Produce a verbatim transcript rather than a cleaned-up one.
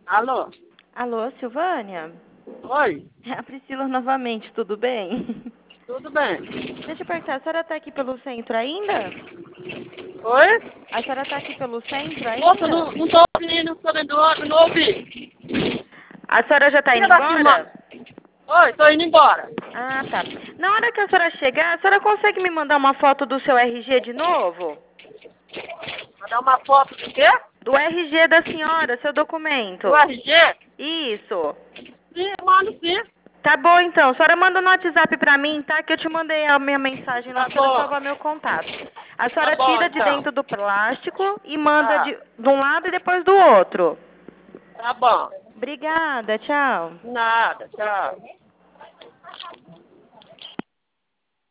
Alô? Alô, Silvânia? Oi? É a Priscila novamente, tudo bem? Tudo bem? Deixa eu perguntar, a senhora está aqui pelo centro ainda? Oi? A senhora está aqui pelo centro Moça, ainda? não, não tô ouvindo, tô dentro do outro, não ouvi. A senhora já está indo Filha da filma. embora? Oi, tô indo embora. Ah, tá. Na hora que a senhora chegar, a senhora consegue me mandar uma foto do seu R G de novo? Mandar uma foto do quê? Do R G da senhora, seu Do documento. R G? Isso. Sim, mando sim. Tá bom, então. A senhora manda no WhatsApp pra mim, tá? Que eu te mandei a minha mensagem lá Tá pra senhora bom. salvar meu contato. A Tá senhora bom, tira de então. dentro do plástico e manda Tá. de, de um lado e depois do outro. Tá bom. Obrigada, tchau. Nada, tchau.